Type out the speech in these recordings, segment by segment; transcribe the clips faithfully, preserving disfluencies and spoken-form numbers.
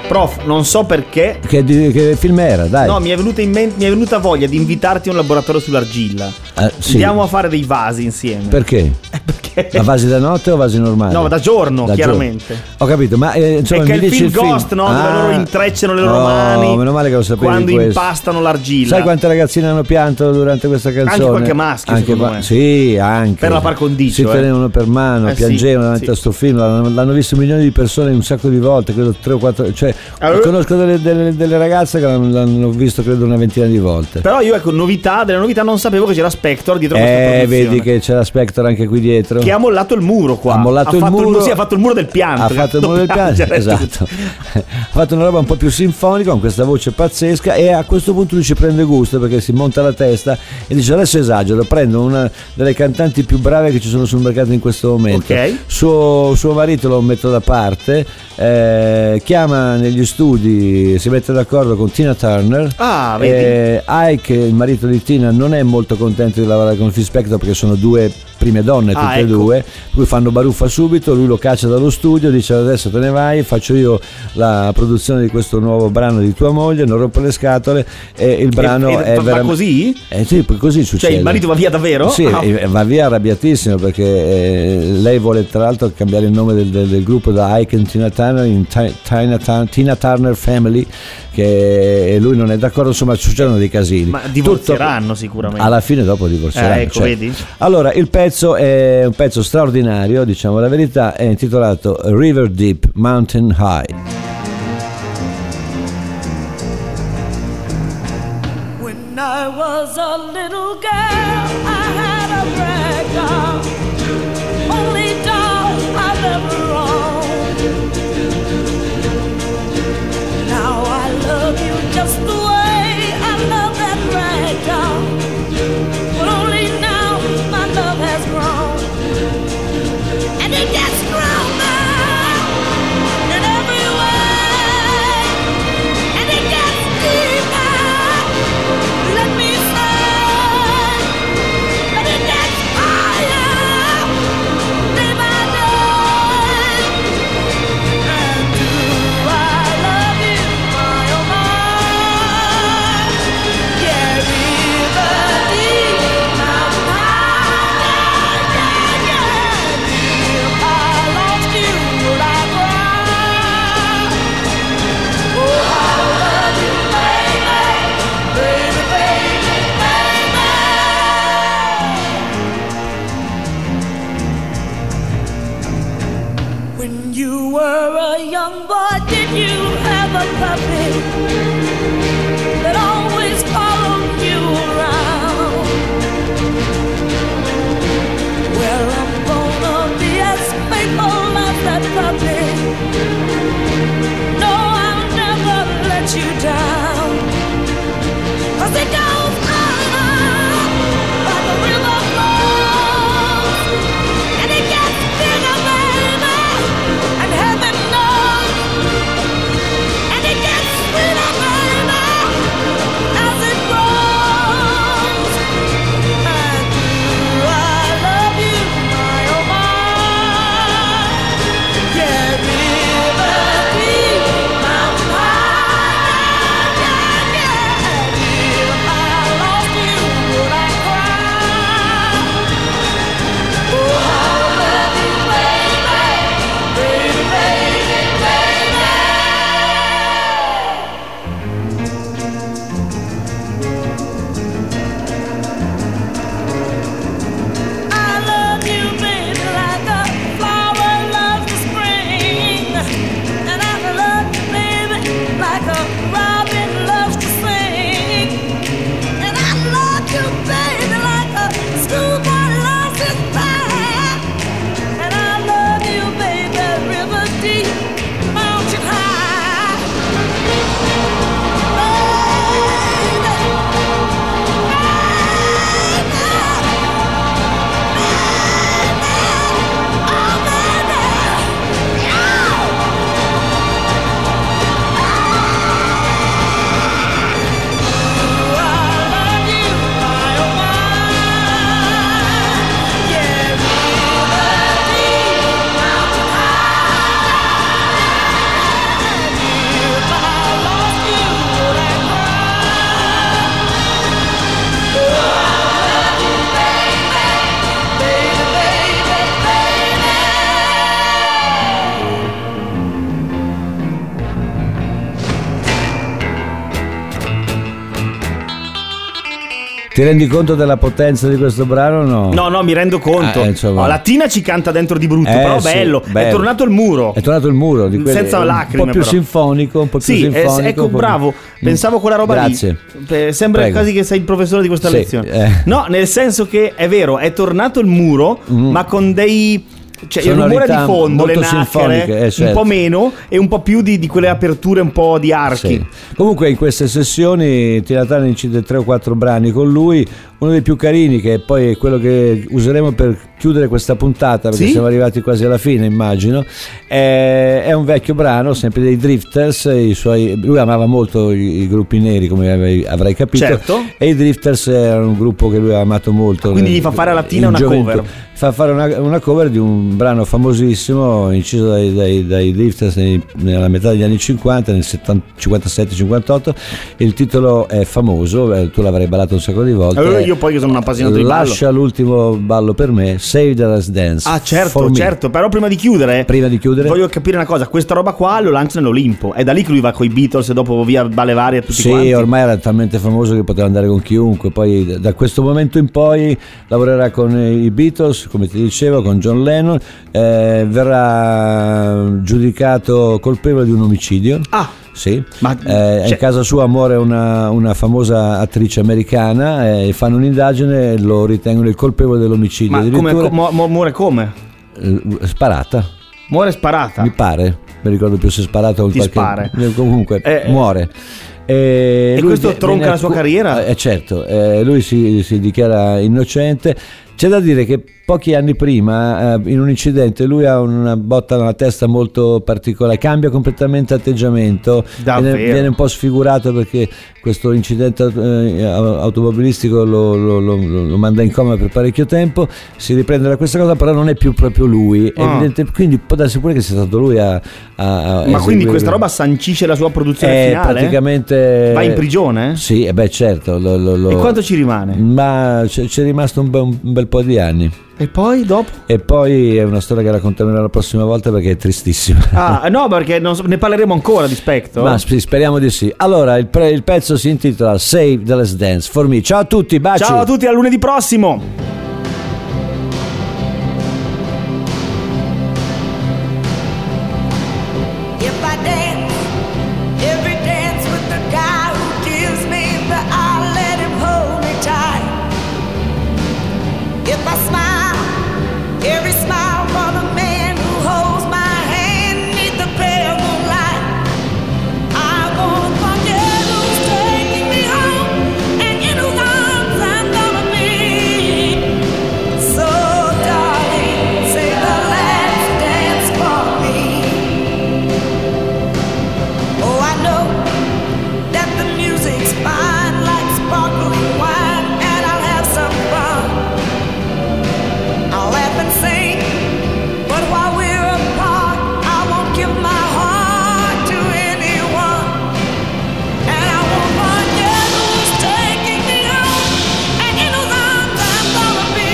Prof, non so perché. Che, che film era, dai? No, mi è venuta in mente, mi è venuta voglia di invitarti a un laboratorio sull'argilla. Eh, sì. Andiamo a fare dei vasi insieme. Perché? Eh, perché? Ma vasi da notte o vasi normali? No, da giorno, da chiaramente. Giorno. Ho capito, ma eh, insomma, è che mi il dici film il film Ghost, no? Ah, dove loro intrecciano le loro no, mani. Meno male che lo sapevi quando questo. impastano l'argilla. Sai quante ragazzine hanno pianto durante questa canzone? Anche qualche maschio, anche secondo pa- me. Sì, anche. Per la par condicio, si eh. tenevano per mano, Eh, piangevano sì, davanti sì. a sto film. L'hanno, l'hanno visto milioni di persone un sacco di volte, credo tre o quattro. Cioè, Allora- conosco delle, delle, delle ragazze che l'hanno, l'hanno visto credo una ventina di volte. Però io, ecco, novità, delle novità non sapevo che c'era Spector dietro questa Eh, produzione. vedi che c'era Spector anche qui dietro. Che ha mollato il muro qua. Ha mollato ha il fatto muro. sì, ha fatto il muro del pianto. Ha fatto il muro del pianto, esatto. Ha fatto una roba un po' più sinfonica con questa voce pazzesca e a questo punto lui ci prende gusto perché si monta la testa e dice adesso esagero, prendo una delle cantanti più brave che ci sono sul mercato in questo momento. Ok. Suo, suo marito lo metto da parte, eh, chiama negli studi, si mette d'accordo con Tina Turner. Ah, vedi. Eh, Ike, il marito di Tina, non è molto contento di lavorare con Phil Spector perché sono due prime donne tutte Ah, e ecco. due, cui fanno baruffa subito, lui lo caccia dallo studio, dice adesso te ne vai, faccio io la produzione di questo nuovo brano di tua moglie, non rompo le scatole e il brano E- e è va veramente così? Eh sì, poi così succede. Cioè il marito va via davvero? Sì, Ah. e va via arrabbiatissimo perché eh, lei vuole tra l'altro cambiare il nome del, del, del gruppo da Ike e Tina Turner in Ti- Tina, Turner- Tina Turner Family, che lui non è d'accordo, insomma succedono dei casini. Ma divorzieranno sicuramente. Alla fine dopo divorzieranno. Eh, ecco, certo. vedi? Allora, il pezzo è un pezzo straordinario, diciamo la verità, è intitolato River Deep Mountain High. When I was a little girl, I had a rag doll, only doll I've ever owned. Now I love you just the way I love that rag doll, but only now my love has grown, and it gets stronger in every way, and it gets deeper. Let me say, and it gets higher day by day. And do I love you, my oh my? Yeah, river deep, mountain high, yeah, yeah, yeah. If I lost you, would I cry? Oh, I love you, baby, baby, baby, baby. When you were a young boy, did you have a puppy that always followed you around? Well, I'm gonna be as faithful as that puppy. No, I'll never let you down. 'Cause it goes on like a river flows, and it gets bigger, baby, and heaven knows, and it gets sweeter, baby. Ti rendi conto della potenza di questo brano o no? No, no, mi rendo conto. Eh, insomma. Oh, la Tina ci canta dentro di brutto, Eh, però sì, bello. bello. È tornato il muro. È tornato il muro di quelli, Senza lacrime, un po' più però. sinfonico, un po' più Sì, eh, sinfonico. ecco, un po' più- bravo. Pensavo quella roba Grazie. lì. Eh, Sembra Prego. quasi che sei il professore di questa Sì, lezione. eh. No, nel senso che è vero, è tornato il muro, Mm. ma con dei. Cioè, il rumore di Sonorità fondo, le molto nacchere, sinfoniche, eh, un certo. po' meno e un po' più di, di quelle aperture un po' di archi. Sì. Comunque in queste sessioni Tina Turner incide tre o quattro brani con lui, uno dei più carini che poi è quello che useremo per chiudere questa puntata, perché Sì? siamo arrivati quasi alla fine, immagino. È, è un vecchio brano, sempre dei Drifters, i suoi, lui amava molto i, i gruppi neri, come avevi- avrai capito. Certo. E i Drifters erano un gruppo che lui ha amato molto. Quindi gli fa fare alla Tina in una gioventù. cover. Fa fare una, una cover di un brano famosissimo inciso dai, dai, dai Drifters nei- nella metà degli anni cinquanta, nel cinquantasette cinquantotto. Il titolo è famoso, eh, tu l'avrai ballato un sacco di volte. Eh, io poi che sono un appassionato di ballo. Lascia l'ultimo ballo per me, Save the Last Dance. Ah, For certo, me. certo. Però prima di chiudere, Prima di chiudere, voglio capire una cosa. Questa roba qua lo lancia nell'Olimpo. È da lì che lui va con i Beatles e dopo via balle varie a tutti sì, quanti. ormai era talmente famoso che poteva andare con chiunque. Poi da questo momento in poi lavorerà con i Beatles, come ti dicevo, con John Lennon. Eh, verrà giudicato colpevole di un omicidio. Ah, Sì, ma eh, cioè- in casa sua muore una, una famosa attrice americana e fanno un'indagine e lo ritengono il colpevole dell'omicidio. ma come, Addirittura, co- mu- muore come? eh, sparata, Muore sparata. mi pare, mi ricordo più se è sparato o Ti qualche... spara. eh, comunque Eh, eh. muore. E, E lui questo vi- tronca viene la sua accu- carriera? Eh, certo, eh, lui si, si dichiara innocente. C'è da dire che pochi anni prima, eh, in un incidente, lui ha una botta nella testa molto particolare, cambia completamente atteggiamento, Davvero? viene, viene un po' sfigurato perché questo incidente eh, automobilistico lo, lo- lo- lo manda in coma per parecchio tempo, si riprende da questa cosa, però non è più proprio lui. È Ah. evidente- quindi può darsi pure che sia stato lui a, a- a Ma quindi eseguire- questa roba sancisce la sua produzione Eh, finale? praticamente Va in prigione? Sì, e beh certo lo- lo- lo- E quanto ci rimane? ma c'è, c'è rimasto un, be- un bel po' di anni. E poi dopo? E poi è una storia che racconteremo la prossima volta perché è tristissima. Ah, no, perché non so- ne parleremo ancora di Spector. Ma sì, speriamo di sì. Allora, il, pre- il pezzo si intitola Save the Last Dance for me. Ciao a tutti, baci. Ciao a tutti, a lunedì prossimo. If I dance, every dance with the guy who gives me the I let him hold me tight. If I smile, every smile for the man who holds my hand neath the pale moonlight. I won't forget who's taking me home and in whose arms I'm gonna be. So darling, say the last dance for me. Oh, I know that the music's fine like sparkling wine, and I'll have some fun. I'll laugh and sing, but while we're apart, I won't give my heart to anyone. And I won't forget who's taking me home, and in whose arms I'm gonna be.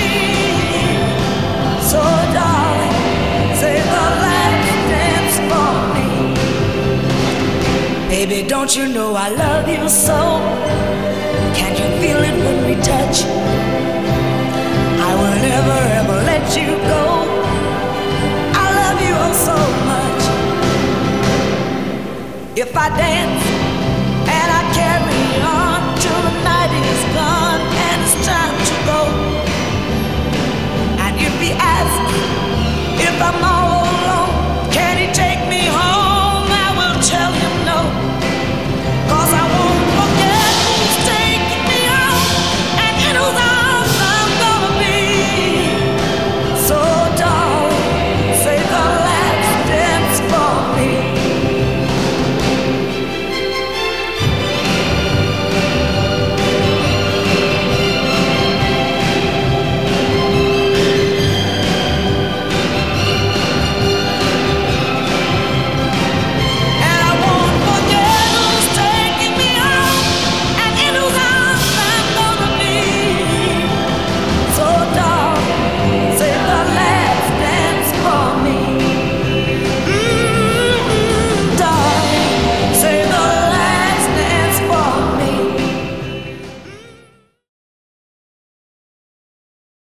So darling, say the last dance for me. Baby, don't you know I love you so? Can't you feel it when we touch? I will never ever let you go. I love you oh so much. If I dance